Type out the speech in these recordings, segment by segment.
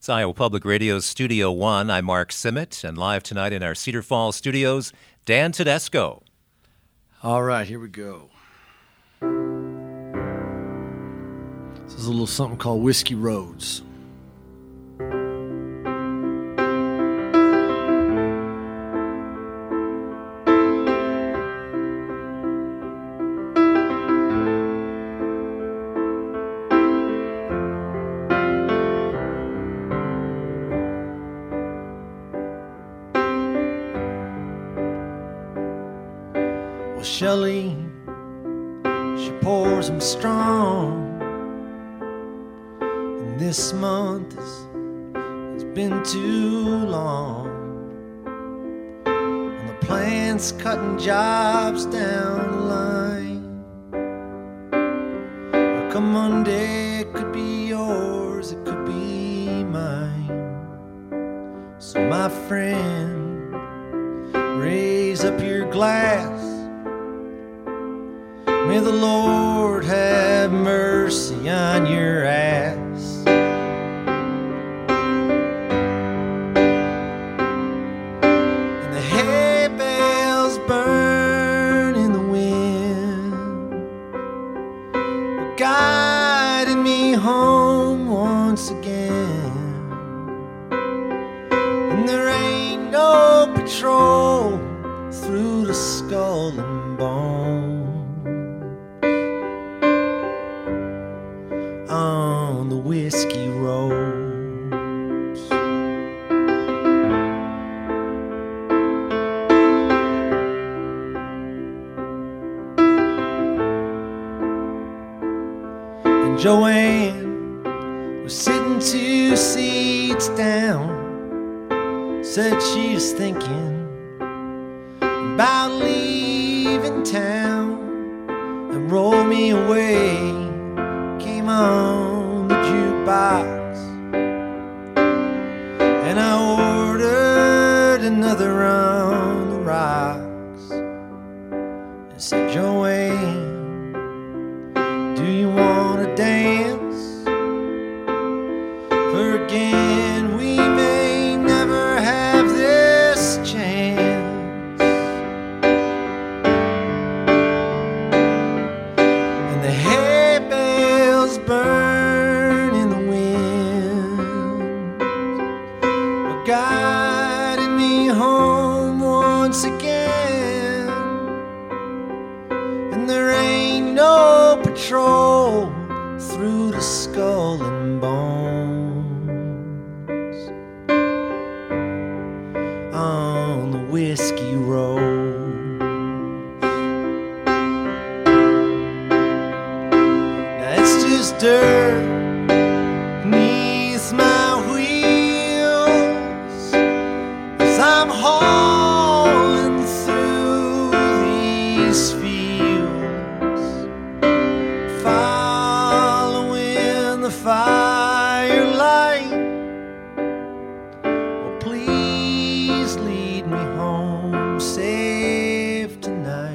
It's Iowa Public Radio's Studio One. I'm Mark Simmet, and live tonight in our Cedar Falls studios, Dan Tedesco. All right, here we go. This is a little something called Whiskey Roads. Shelley, she pours them strong, and this month has been too long, and the plant's cutting jobs down the line. Well, come Monday, it could be yours, it could be mine. So my friend, raise up your glass. May the Lord have mercy on your ass. And the hay bales burn in the wind, guiding me home once again. And there ain't no patrol through the Skull and Bone. On the whiskey roads, and Joanne was sitting 2 seats down, said she was thinking about leaving town, and rolled me away. Came on the jukebox, and I ordered another on the rocks. I said, Joanne, do you want to dance? For again, we may never have this chance. And the burn in the wind, well, guiding me home once again. And there ain't no patrol through the Skull and Bones on the whiskey road. Dirt beneath my wheels as I'm hauling through these fields, following the firelight. Oh, please lead me home safe tonight.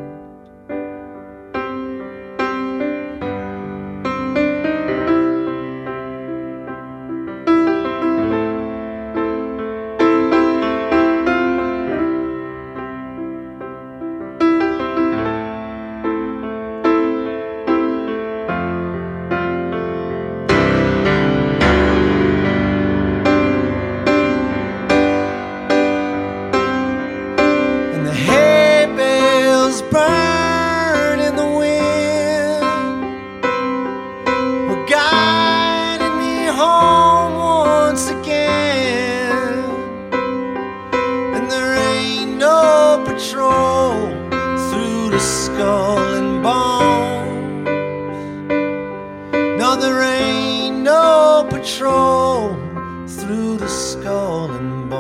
Patrol through the Skull and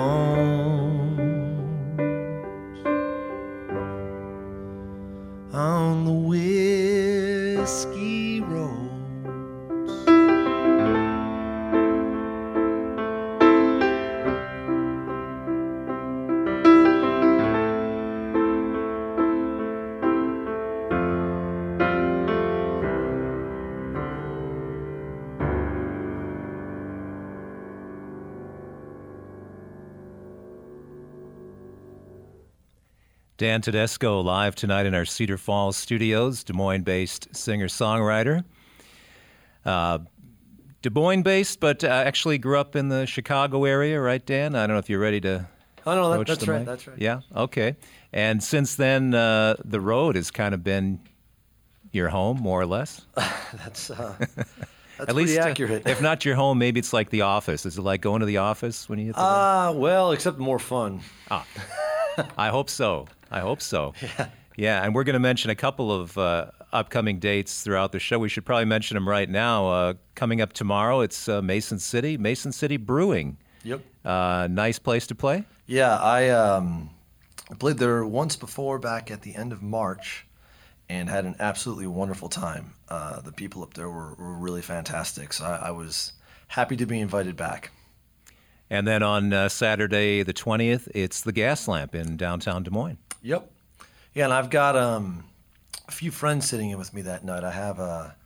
Bones on the whiskey roads. Dan Tedesco live tonight in our Cedar Falls studios, Des Moines-based singer-songwriter. Des Moines-based, but actually grew up in the Chicago area, right, Dan? I don't know if you're ready to Oh, no, approach that's the right, mic. that's right. Yeah, okay. And since then, the road has kind of been your home, more or less? That's At pretty least, accurate. if not your home, maybe it's like the office. Is it like going to the office when you hit the road? Well, except more fun. I hope so. Yeah, and we're going to mention a couple of upcoming dates throughout the show. We should probably mention them right now. Coming up tomorrow, it's Mason City Brewing. Yep. Nice place to play. Yeah, I played there once before back at the end of March and had an absolutely wonderful time. The people up there were really fantastic, so I was happy to be invited back. And then on Saturday the 20th, it's the Gas Lamp in downtown Des Moines. Yep. Yeah, and I've got a few friends sitting in with me that night. I have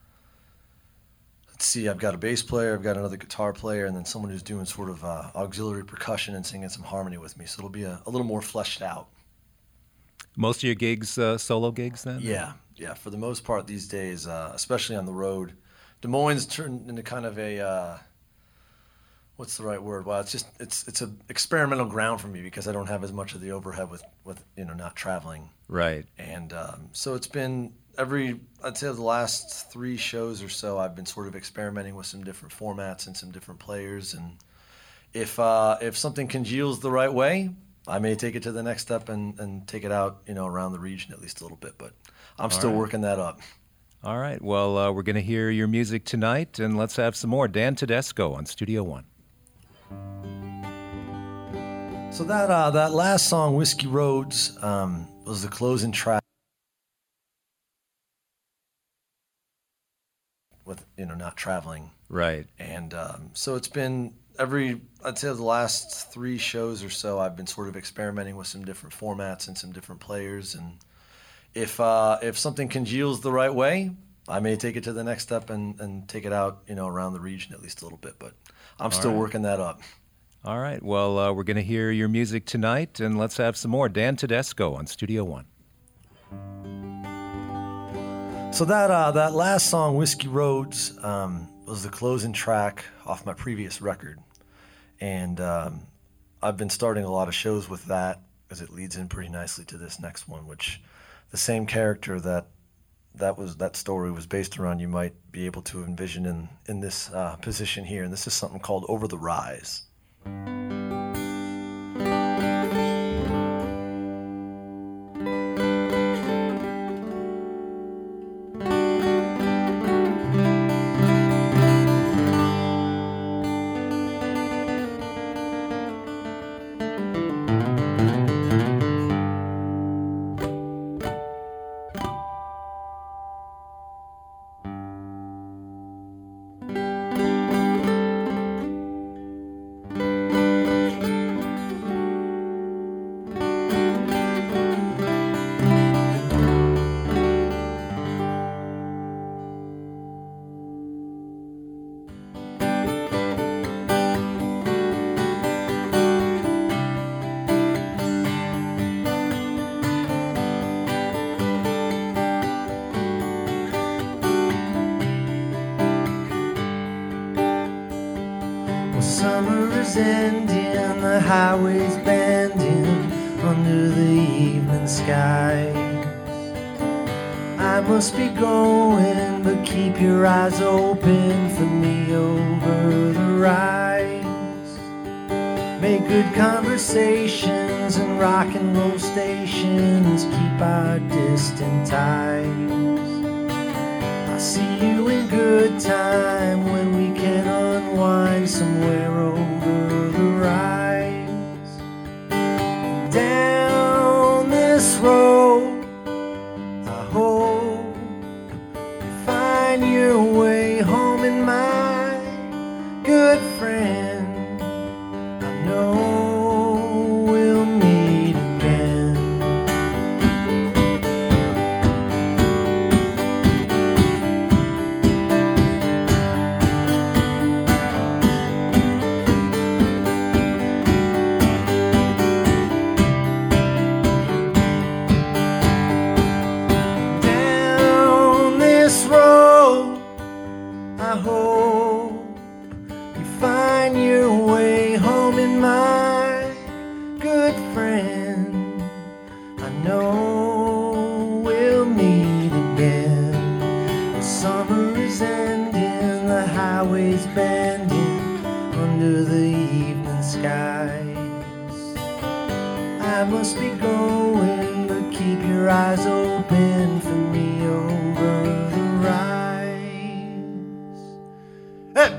I've got a bass player, I've got another guitar player, and then someone who's doing sort of auxiliary percussion and singing some harmony with me. So it'll be a little more fleshed out. Most of your gigs, solo gigs then? Yeah. For the most part these days, especially on the road, Des Moines turned into kind of a what's the right word? Well, it's a experimental ground for me because I don't have as much of the overhead with not traveling. Right. And so it's been I'd say the last 3 shows or so, I've been sort of experimenting with some different formats and some different players. And if something congeals the right way, I may take it to the next step and take it out, around the region at least a little bit. But I'm still working that up. All right. Well, we're going to hear your music tonight, and let's have some more. Dan Tedesco on Studio One. So that last song, Whiskey Roads, was the closing track with not traveling. Right. And so it's been I'd say the last 3 shows or so, I've been sort of experimenting with some different formats and some different players. And if something congeals the right way, I may take it to the next step and take it out, around the region at least a little bit. But I'm still working that up. All right. Well, we're going to hear your music tonight, and let's have some more. Dan Tedesco on Studio One. So that last song, Whiskey Roads, was the closing track off my previous record. And I've been starting a lot of shows with that as it leads in pretty nicely to this next one, which the same character that story was based around, you might be able to envision in this position here. And this is something called Over the Rise. Summer is ending, the highway's bending under the evening skies. I must be going, but keep your eyes open for me over the rise. Make good conversations and rock and roll stations, keep our distant ties. I'll see you in good time when we can unwind somewhere over the rise. Down this road, I hope you find your way home, and my good friend, I know we'll meet again. find your way home in my good friend. I know we'll meet again. The summer is ending, the highway's bending under the evening skies. I must be going, but keep your eyes open for me over the rise. Hey!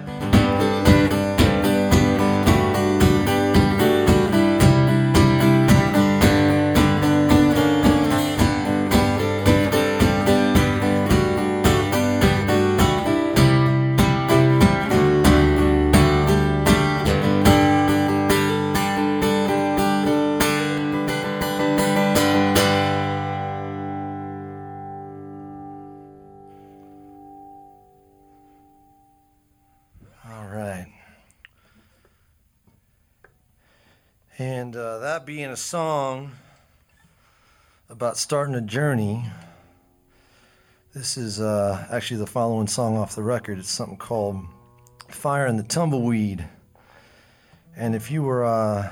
And that being a song about starting a journey, this is actually the following song off the record. It's something called Fire and the Tumbleweed. And if you were out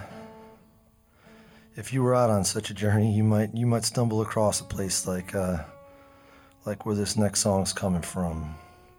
on such a journey, you might stumble across a place like where this next song's coming from.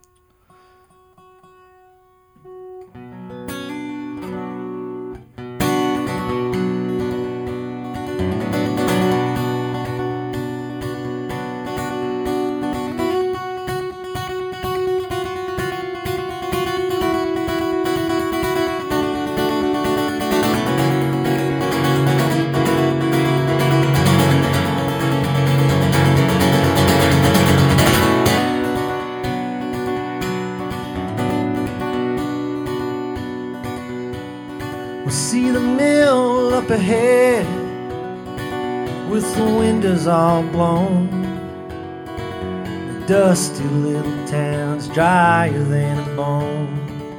See the mill up ahead with the windows all blown. The dusty little town's drier than a bone.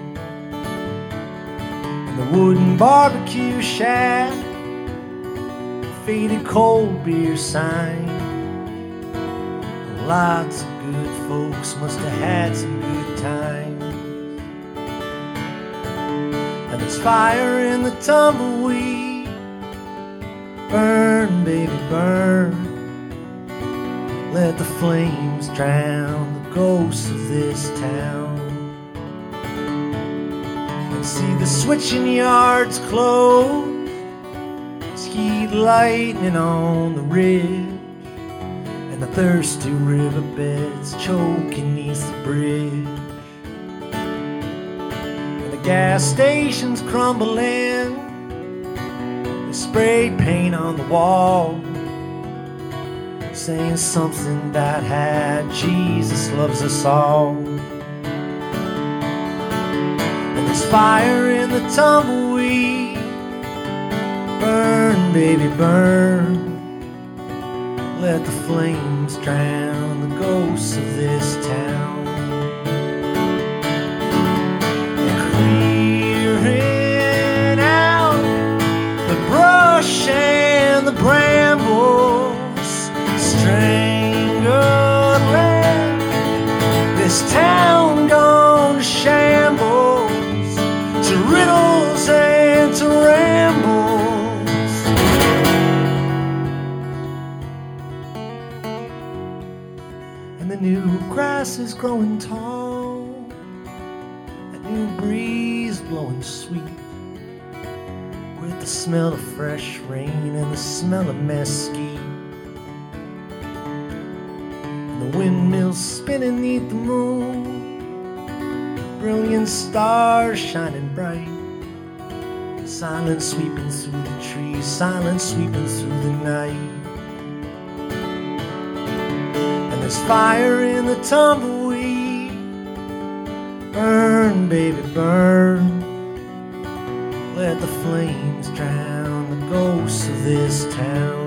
And the wooden barbecue shack, faded cold beer sign. Lots of good folks must have had some good times. And there's fire in the tumbleweed. Burn, baby, burn. Let the flames drown the ghosts of this town. And see the switching yards closed. It's heat lightning on the ridge. And the thirsty riverbeds choking neath the bridge. Gas stations crumbling, they sprayed paint on the wall, saying something about how Jesus loves us all. And there's fire in the tumbleweed. Burn, baby, burn. Let the flames drown the ghosts of this town. Clearing out the brush and the brambles, strangling this town gone to shambles, to riddles and to rambles. And the new grass is growing tall, a new breeze blowing sweet, with the smell of fresh rain and the smell of mesquite. And the windmills spinning neath the moon, brilliant stars shining bright, silence sweeping through the trees, silence sweeping through the night. And there's fire in the tumbleweed. Burn, baby, burn. Let the flames drown the ghosts of this town.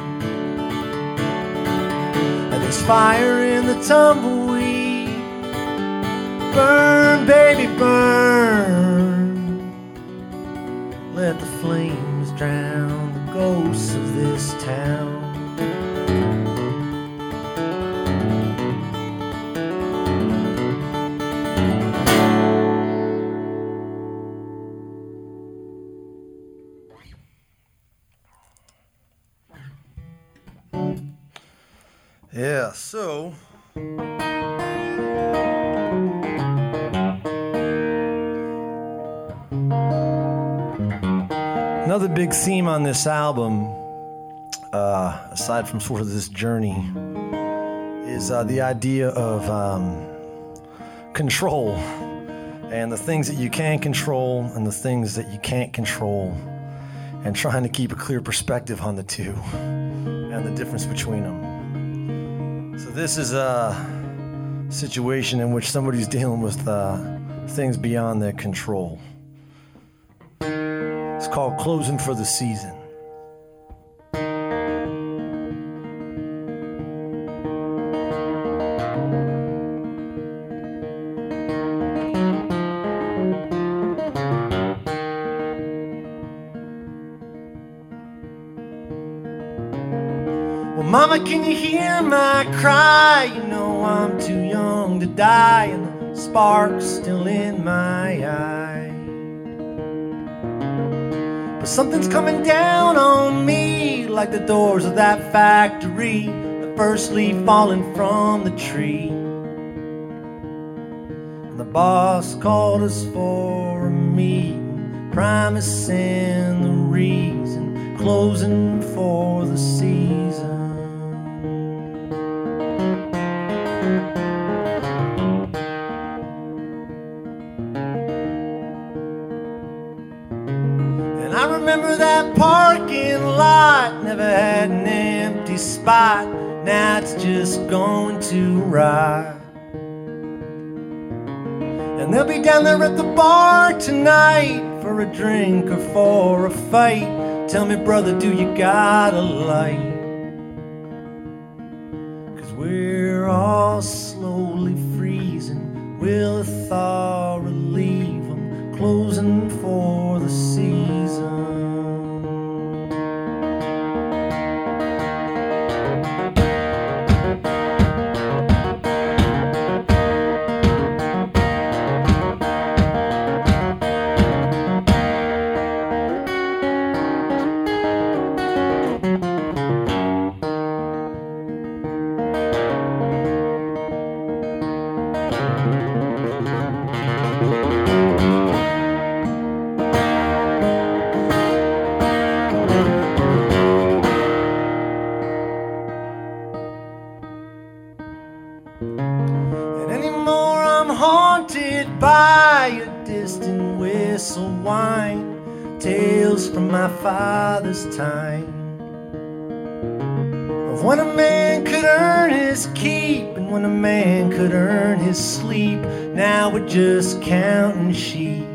And there's fire in the tumbleweed. Burn, baby, burn. Let the flames drown the ghosts of this town. Yeah, so another big theme on this album, aside from sort of this journey, is the idea of control, and the things that you can control and the things that you can't control, and trying to keep a clear perspective on the two and the difference between them. So this is a situation in which somebody's dealing with things beyond their control. It's called Closing for the Season. Well, Mama, can you hear my cry? You know I'm too young to die, and the spark's still in my eye. But something's coming down on me, like the doors of that factory, the first leaf falling from the tree. And the boss called us for a meeting, promising the reason, closing for the season. I remember that parking lot never had an empty spot. Now it's just going to rot. And they'll be down there at the bar tonight for a drink or for a fight. Tell me, brother, do you got a light? 'Cause we're all slowly freezing. Will a thaw relieve them? Closing for the season. And anymore I'm haunted by a distant whistle whine, tales from my father's time, of when a man could earn his keep and when a man could earn his sleep. Now we're just counting sheep.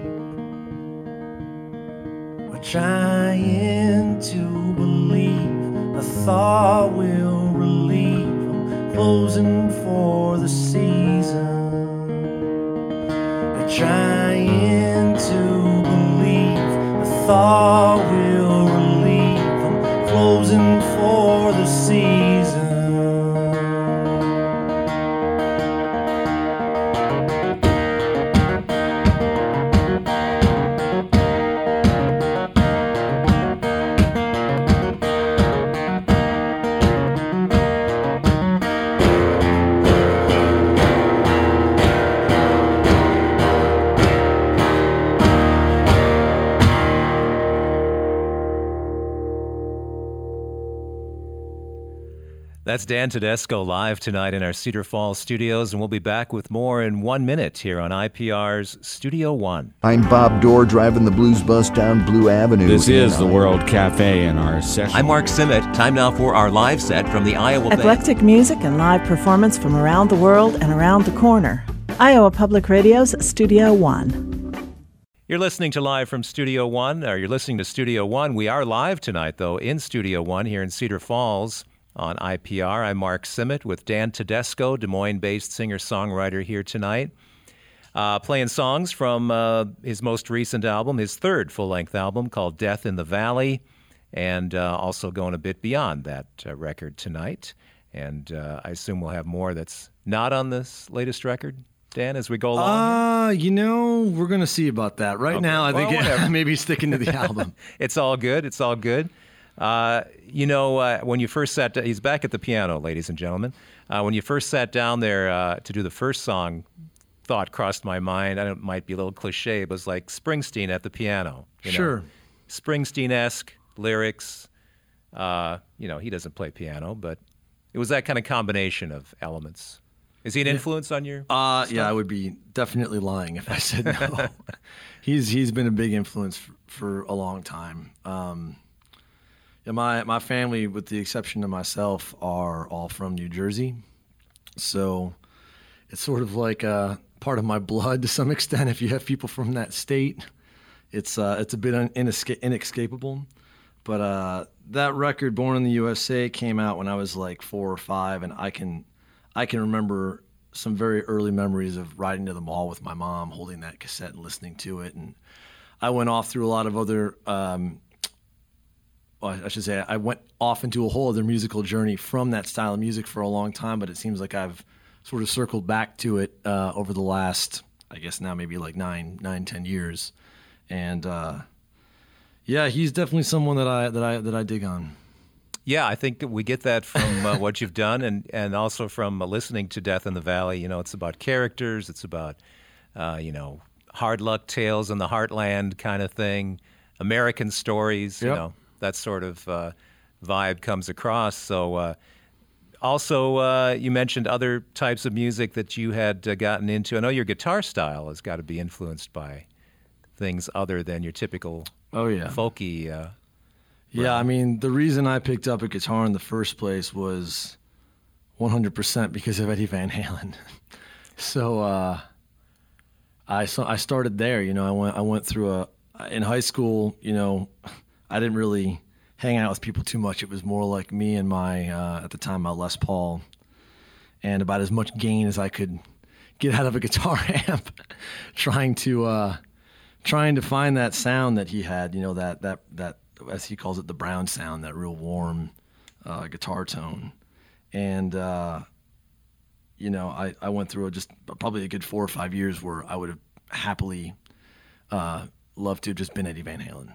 We're trying to believe a thought will relieve them, closing for the season. They're trying to believe a thought will relieve them, closing for the season. That's Dan Tedesco live tonight in our Cedar Falls studios, and we'll be back with more in 1 minute here on IPR's Studio One. I'm Bob Dorr driving the blues bus down Blue Avenue. This is the World Cafe in our session. I'm Mark Simmet. Time now for our live set from the Iowa Band. Eclectic music and live performance from around the world and around the corner. Iowa Public Radio's Studio One. You're listening to Live from Studio One, or you're listening to Studio One. We are live tonight, though, in Studio One here in Cedar Falls on IPR. I'm Mark Simmet with Dan Tedesco, Des Moines-based singer-songwriter here tonight, playing songs from his most recent album, his third full-length album called Death in the Valley, and also going a bit beyond that record tonight. And I assume we'll have more that's not on this latest record, Dan, as we go along? We're going to see about that. Right now, I think maybe sticking to the album. It's all good. It's all good. When you first sat down, he's back at the piano, ladies and gentlemen. When you first sat down there to do the first song, thought crossed my mind. I know it might be a little cliche, but it was like Springsteen at the piano. Sure. Springsteen-esque lyrics. He doesn't play piano, but it was that kind of combination of elements. Is he an influence on your stuff? Yeah, I would be definitely lying if I said no. He's been a big influence for a long time. My family, with the exception of myself, are all from New Jersey. So it's sort of like a part of my blood to some extent. If you have people from that state, it's a bit inescapable. But that record, Born in the USA, came out when I was like 4 or 5, and I can remember some very early memories of riding to the mall with my mom, holding that cassette and listening to it. And I went off through a lot of other, I went off into a whole other musical journey from that style of music for a long time, but it seems like I've sort of circled back to it over the last, I guess now maybe like 10 years. And yeah, he's definitely someone that I dig on. Yeah, I think that we get that from what you've done, and also from listening to Death in the Valley. It's about characters, it's about hard luck tales in the heartland kind of thing, American stories. Yep. That sort of vibe comes across. So, also, you mentioned other types of music that you had gotten into. I know your guitar style has got to be influenced by things other than your typical folky. Yeah, I mean, the reason I picked up a guitar in the first place was 100% because of Eddie Van Halen. So I started there. I went through in high school. I didn't really hang out with people too much. It was more like me and my at the time my Les Paul, and about as much gain as I could get out of a guitar amp, trying to find that sound that he had. That as he calls it, the Brown sound, that real warm guitar tone. And, I went through just probably a good 4 or 5 years where I would have happily loved to have just been Eddie Van Halen.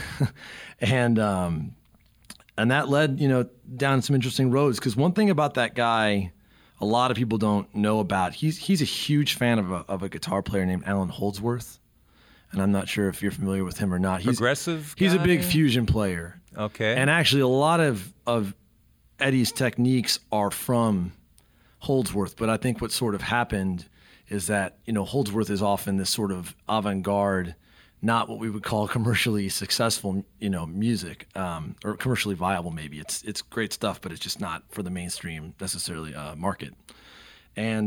And that led, down some interesting roads. Because one thing about that guy a lot of people don't know about, he's a huge fan of a guitar player named Allan Holdsworth. And I'm not sure if you're familiar with him or not. Progressive guy? He's a big fusion player. Okay. And actually a lot of Eddie's techniques are from Holdsworth, but I think what sort of happened is that, Holdsworth is often this sort of avant-garde, not what we would call commercially successful, music, or commercially viable maybe. It's great stuff, but it's just not for the mainstream necessarily market. And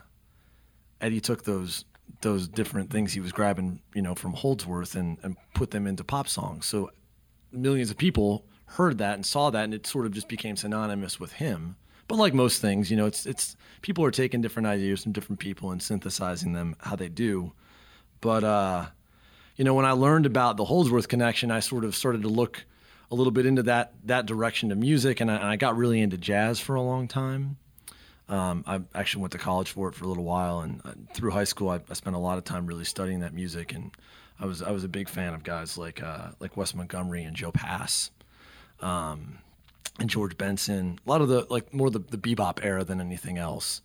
Eddie took those different things he was grabbing, from Holdsworth and put them into pop songs. So millions of people heard that and saw that, and it sort of just became synonymous with him. But like most things, it's people are taking different ideas from different people and synthesizing them how they do. But when I learned about the Holdsworth connection, I sort of started to look a little bit into that direction of music, and I got really into jazz for a long time. I actually went to college for it for a little while, and through high school, I spent a lot of time really studying that music, and I was a big fan of guys like Wes Montgomery and Joe Pass, and George Benson. A lot of more the bebop era than anything else.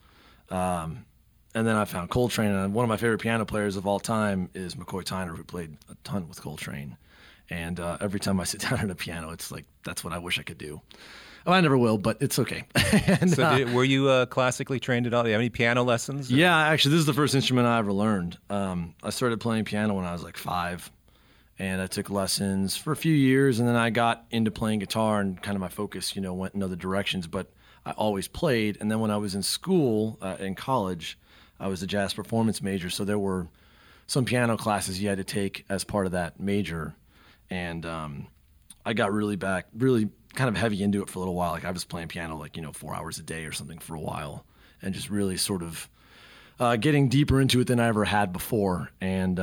And then I found Coltrane, and one of my favorite piano players of all time is McCoy Tyner, who played a ton with Coltrane. And every time I sit down at a piano, it's like that's what I wish I could do. Oh, I never will, but it's okay. And, were you classically trained at all? Do you have any piano lessons? Or? Yeah, actually, this is the first instrument I ever learned. I started playing piano when I was like 5, and I took lessons for a few years, and then I got into playing guitar, and kind of my focus, went in other directions. But I always played, and then when I was in school, in college, I was a jazz performance major, so there were some piano classes you had to take as part of that major, and I got really kind of heavy into it for a little while. Like I was playing piano 4 hours a day or something for a while, and just really sort of getting deeper into it than I ever had before. And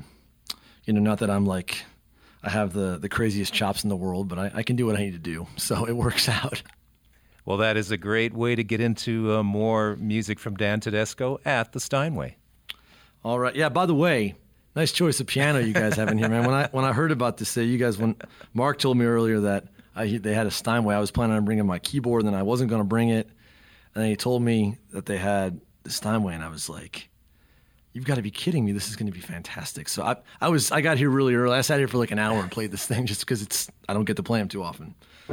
not that I'm I have the craziest chops in the world, but I can do what I need to do, so it works out. Well, that is a great way to get into more music from Dan Tedesco at the Steinway. All right. Yeah, by the way, nice choice of piano you guys have in here, man. When I heard about this, when Mark told me earlier that They had a Steinway. I was planning on bringing my keyboard, and then I wasn't going to bring it. And then he told me that they had the Steinway, and I was like, "You've got to be kidding me! This is going to be fantastic." So I got here really early. I sat here for like an hour and played this thing just because I don't get to play them too often.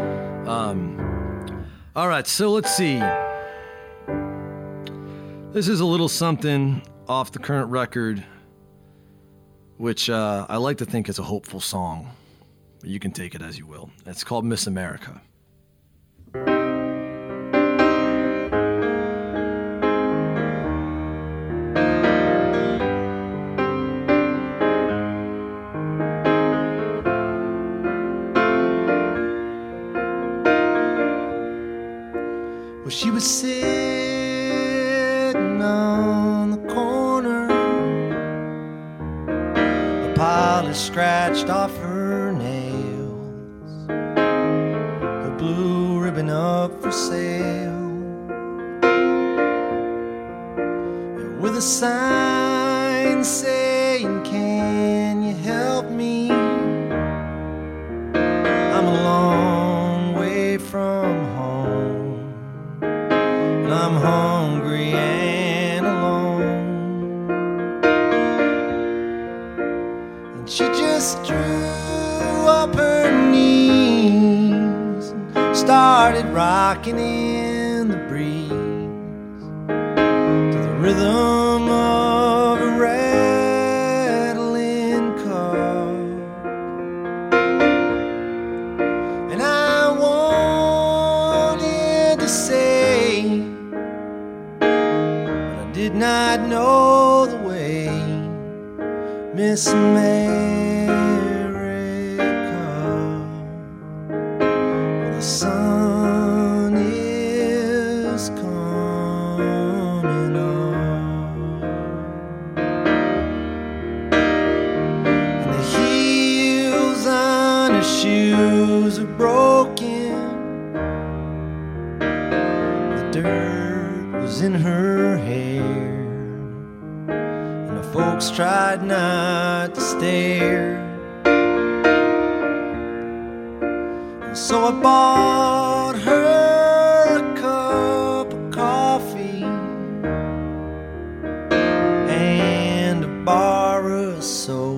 All right, so let's see. This is a little something off the current record, which I like to think is a hopeful song. But you can take it as you will. It's called Miss America. Well, she was sitting on the corner, a polish scratched off her nails, her blue ribbon up for sale, and with a sign saying, "Can you help me? I'm a long way from home. I'm hungry and alone." And she just drew up her knees and started rocking in the breeze to the rhythm of a rattling car. And I wanted to say, did not know the way, Miss America. The sun is coming on, and the heels on her shoes are broken. The dirt was in her hair, and the folks tried not to stare. And so I bought her a cup of coffee and a bar of soap.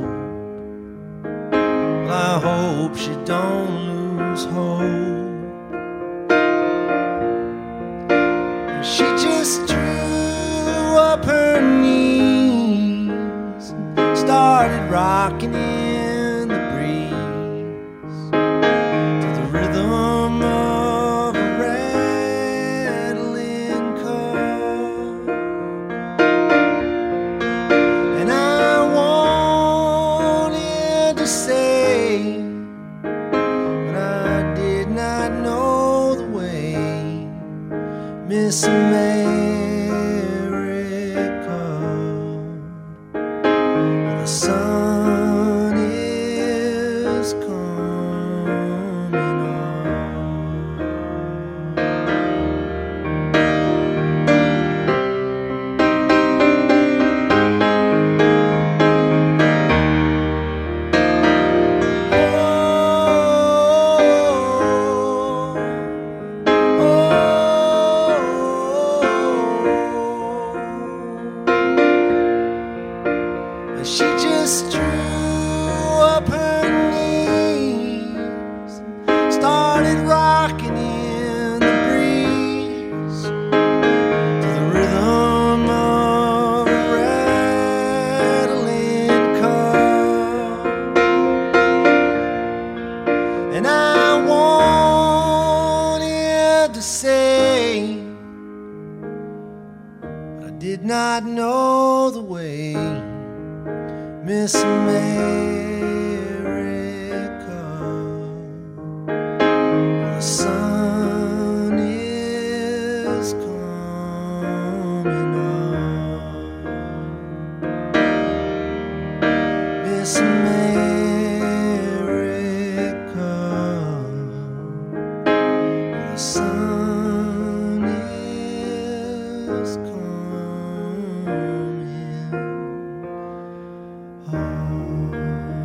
Well, I hope she don't lose hope. She just drew up her knees and started rocking in the breeze to the rhythm of a rattling car. And I wanted to say, but I did not know the way, Miss America. The sun is coming She just drew up her knees and started rocking in the breeze to the rhythm of a rattling car. And I wanted to say, but I did not know the way, Miss America. The sun is coming on, Miss America. The sun is coming. Oh.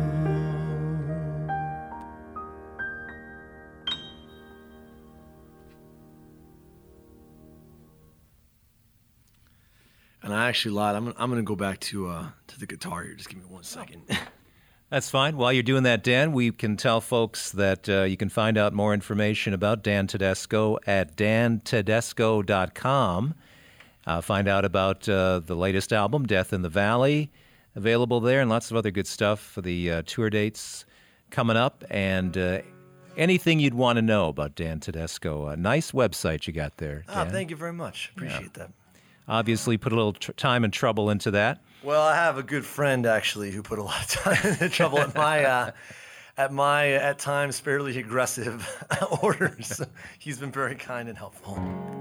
And I actually lied. I'm going to go back to the guitar here. Just give me 1 second. That's fine. While you're doing that, Dan, we can tell folks that you can find out more information about Dan Tedesco at dantedesco.com. Find out about the latest album, Death in the Valley, available there, and lots of other good stuff for the tour dates coming up, and anything you'd want to know about Dan Tedesco. A nice website you got there, Dan. Thank you very much. Appreciate that. Obviously put a little time and trouble into that. Well, I have a good friend, actually, who put a lot of time and trouble at my at times fairly aggressive orders. He's been very kind and helpful.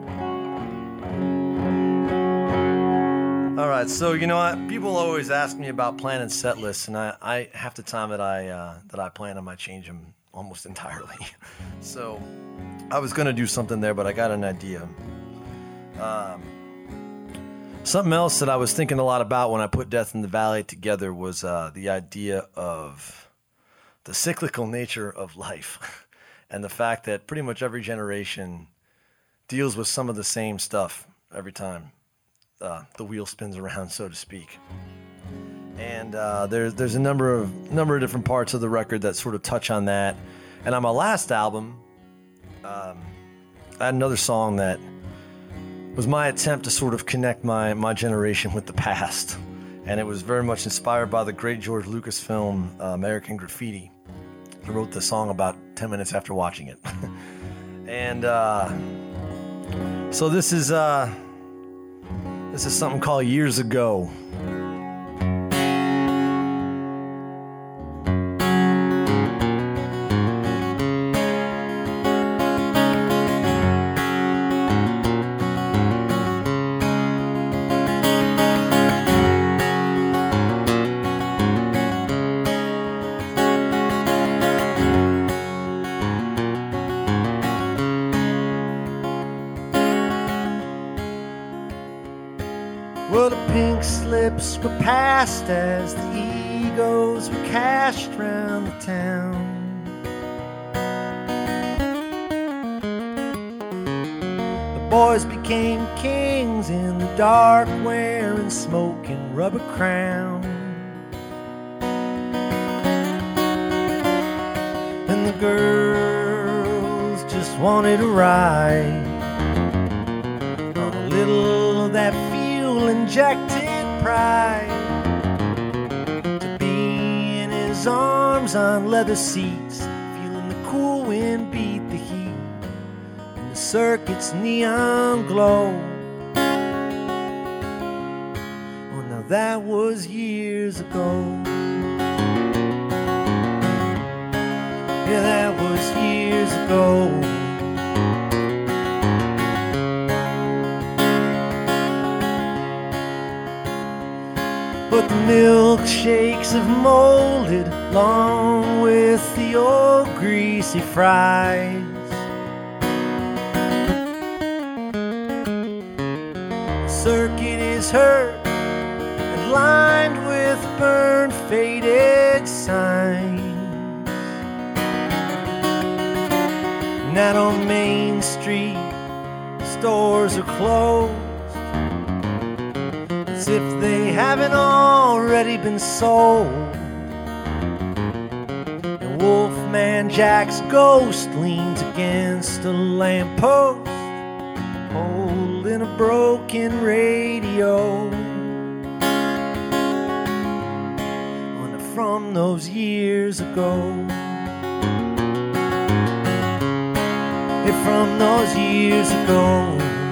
All right, so you know what? People always ask me about planning set lists, and I half the time that I plan them, I change them almost entirely. So I was going to do something there, but I got an idea. Something else that I was thinking a lot about when I put Death in the Valley together was the idea of the cyclical nature of life and the fact that pretty much every generation deals with some of the same stuff every time the wheel spins around, so to speak. And there's a number of different parts of the record that sort of touch on that. And on my last album, I had another song that was my attempt to sort of connect my generation with the past. And it was very much inspired by the great George Lucas film, American Graffiti. I wrote the song about 10 minutes after watching it. And so this is something called Years Ago. Well, the pink slips were passed as the egos were cashed round the town. The boys became kings in the dark, wearing smoking rubber crowns. And the girls just wanted a ride on a little of that injected pride, to be in his arms on leather seats, feeling the cool wind beat the heat, and the circuit's neon glow. Well, now that was years ago. Yeah, that was years ago. But the milkshakes have molded along with the old greasy fries. The circuit is hurt and lined with burned, faded signs. And out on Main Street, the stores are closed, as if they haven't already been sold. And Wolfman Jack's ghost leans against a lamppost, holding a broken radio. One from those years ago. Yeah, from those years ago.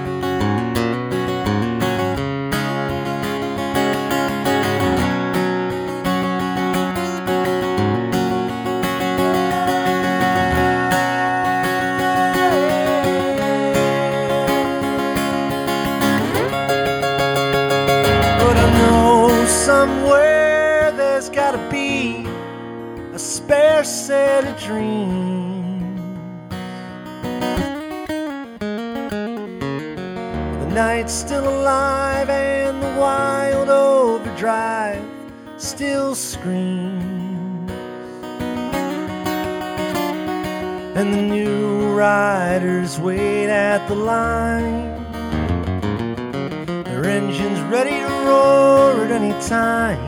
Somewhere there's gotta be a spare set of dreams. The night's still alive and the wild overdrive still screams. And the new riders wait at the line. They're engine's ready to roar at any time.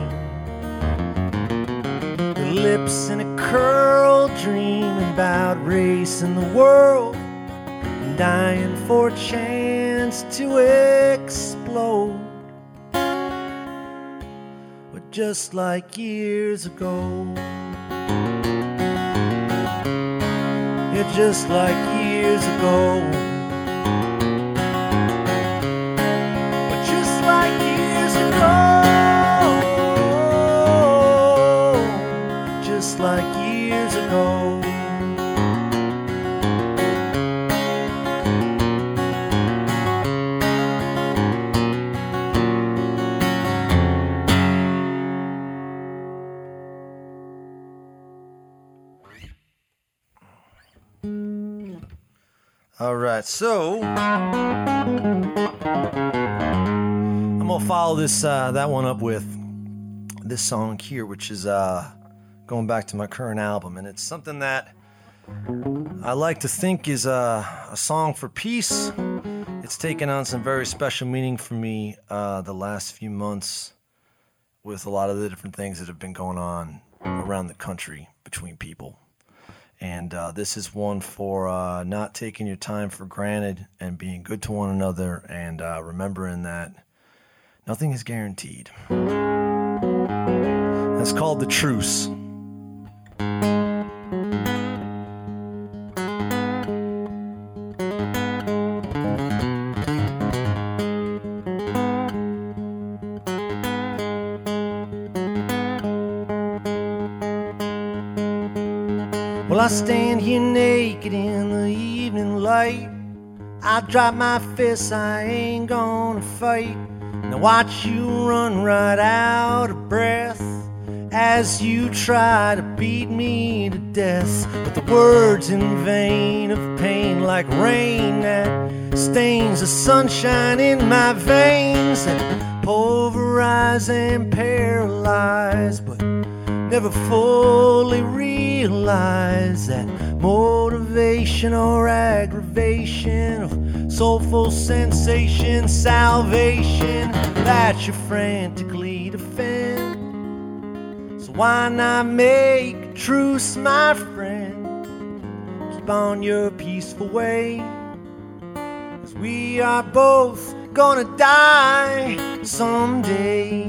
Their lips in a curl, dreaming about racing the world and dying for a chance to explode. But just like years ago, yeah, just like years ago. Just like years ago. All right, so I'm gonna follow this that one up with this song here, which is going back to my current album, and it's something that I like to think is a song for peace. It's taken on some very special meaning for me the last few months with a lot of the different things that have been going on around the country between people. And this is one for not taking your time for granted and being good to one another and remembering that nothing is guaranteed. It's called The Truce. Well, I stand here naked in the evening light. I drop my fists, I ain't gonna fight. Now watch you run right out of breath as you try to beat me to death. But the words in vain of pain like rain that stains the sunshine in my veins, that pulverize and paralyze, but never fully realize that motivation or aggravation of soulful sensation, salvation that you frantically defend. So why not make a truce, my friend? Keep on your peaceful way, 'cause we are both gonna die someday.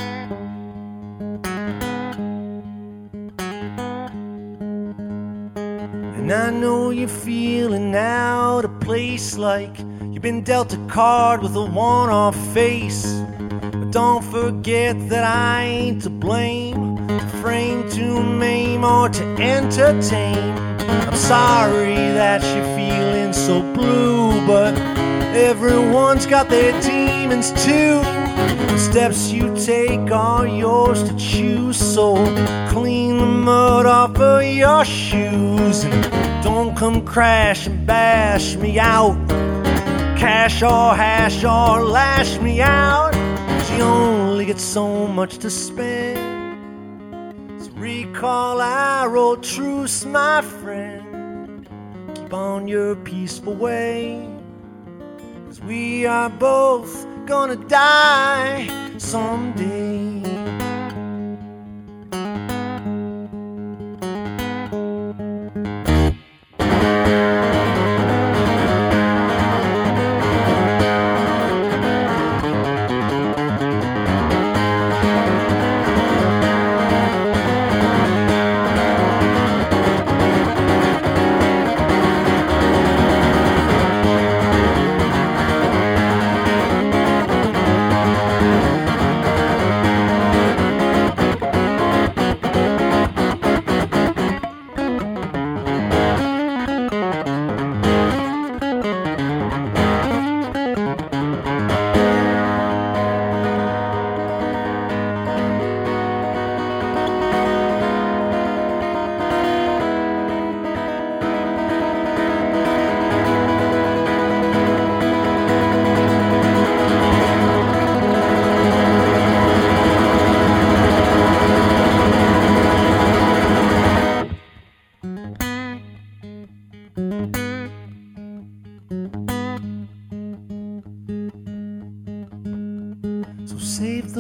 And I know you're feeling out of place, like you've been dealt a card with a one-off face. But don't forget that I ain't to blame, to frame, to maim, or to entertain. I'm sorry that you're feeling so blue, but everyone's got their demons too. The steps you take are yours to choose, so clean the mud off of your shoes and don't come crash and bash me out. Cash or hash or lash me out. You only get so much to spend. So recall our old truce, my friend. Keep on your peaceful way, 'cause we are both gonna die someday.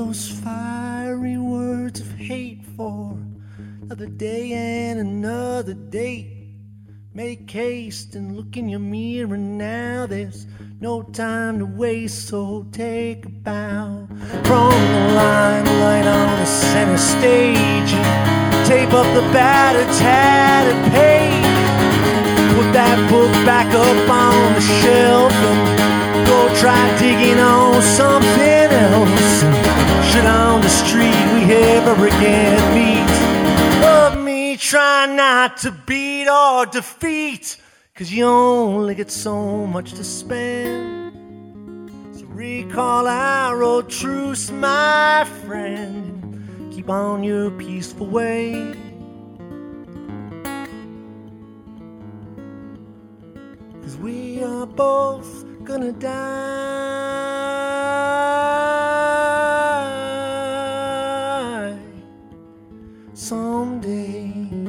those fiery words of hate for another day and another date. Make haste and look in your mirror now. There's no time to waste, so take a bow. From the limelight on the center stage, tape up the battered, tattered page. Put that book back up on the shelf and go try digging on something else. Shit on the street we ever again meet. Love me, try not to beat or defeat, 'cause you only get so much to spend. So recall our old truce, my friend, and keep on your peaceful way. 'Cause we are both gonna die someday.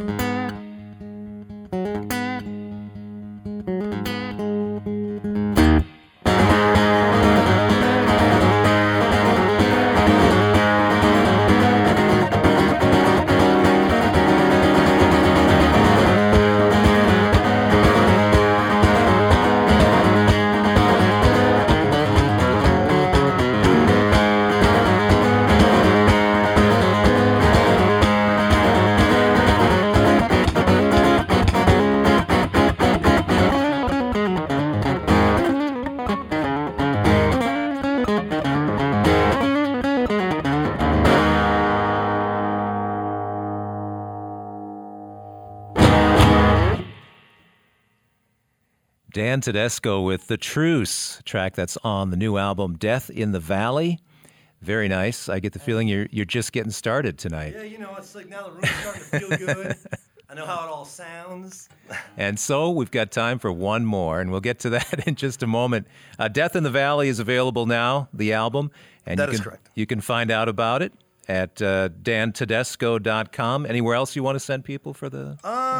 Dan Tedesco with The Truce, track that's on the new album Death in the Valley. Very nice. I get the feeling you're just getting started tonight. Yeah, you know, it's like now the room's starting to feel good. I know how it all sounds. And so we've got time for one more, and we'll get to that in just a moment. Death in the Valley is available now, the album. And that is correct. You can find out about it at dantedesco.com. Anywhere else you want to send people for the...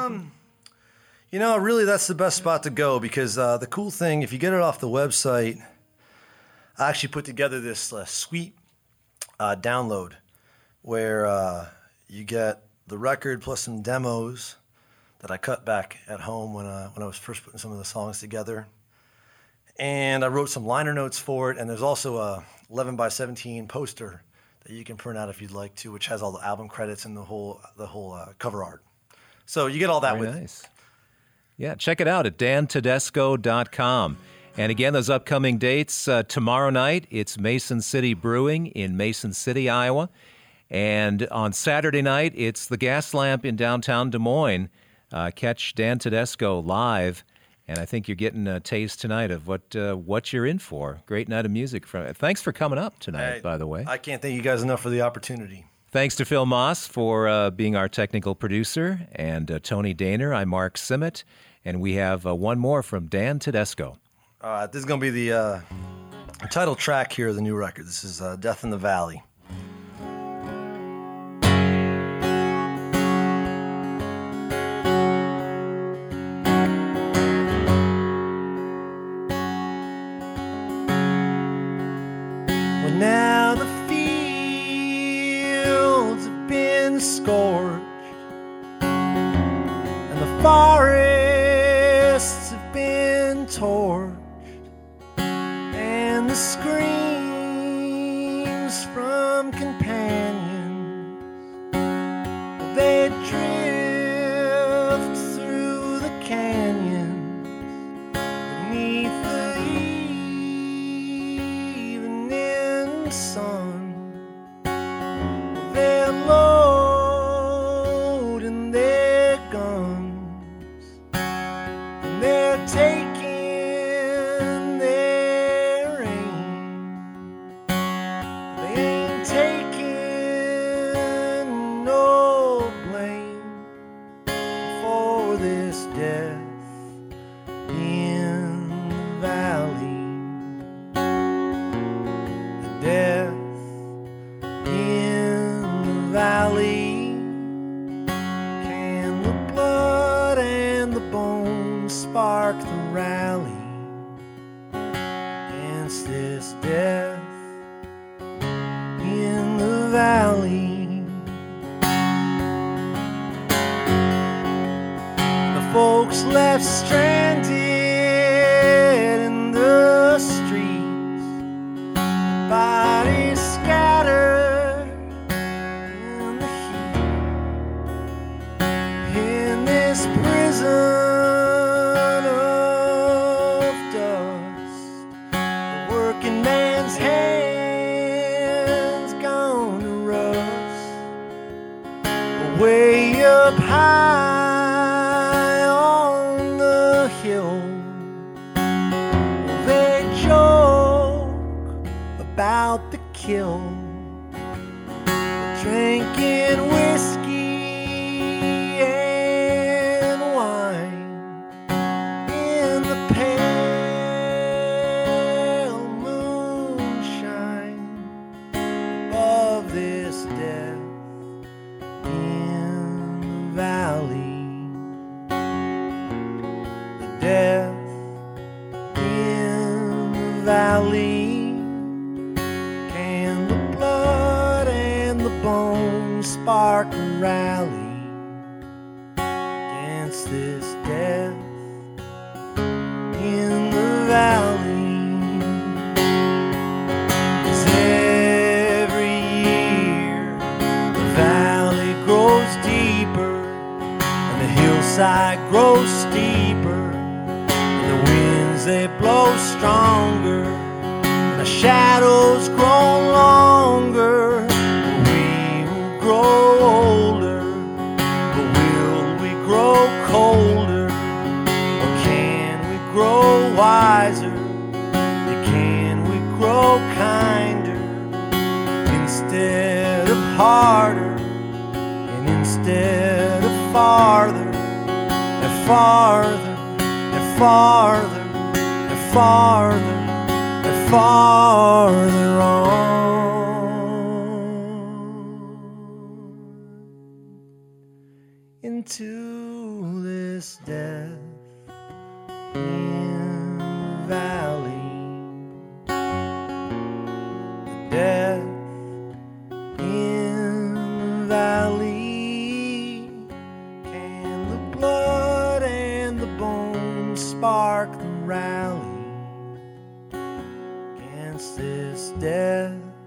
You know, really, that's the best spot to go, because the cool thing, if you get it off the website, I actually put together this sweet download where you get the record plus some demos that I cut back at home when I was first putting some of the songs together. And I wrote some liner notes for it, and there's also a 11 by 17 poster that you can print out if you'd like to, which has all the album credits and the whole cover art. So you get all that Very nice. Yeah, check it out at dantedesco.com. And again, those upcoming dates, tomorrow night, it's Mason City Brewing in Mason City, Iowa. And on Saturday night, it's the Gas Lamp in downtown Des Moines. Catch Dan Tedesco live. And I think you're getting a taste tonight of what you're in for. Great night of music. Thanks for coming up tonight, by the way. I can't thank you guys enough for the opportunity. Thanks to Phil Moss for being our technical producer, and Tony Daner. I'm Mark Simmet, and we have one more from Dan Tedesco. This is going to be the title track here of the new record. This is Death in the Valley. Well, now the fields have been scorched, and the forests have been torched, and the screams from companions, they drift through the canyons beneath the evening sun. They're loading their guns, and they're taking folks left stranded in the streets, bodies scattered in the heat, in this prison of dust, the working man's hands gone to rust, way up high on the hill. They joke about the kill, drinking whiskey and wine in the pale moonshine above this death in the valley. The death in the valley. Can the blood and the bones spark and rally against this death in the valley? 'Cause every year the valley grows deeper and the hillside grows steeper, and the winds they blow stronger, and the shadows grow longer. We will grow older, but will we grow colder? Or can we grow wiser? Can we grow kinder instead of harder? And instead of farther and farther and farther and farther and farther on into this death in the valley. The death in the valley. Can the blood and the bones spark the rally against this death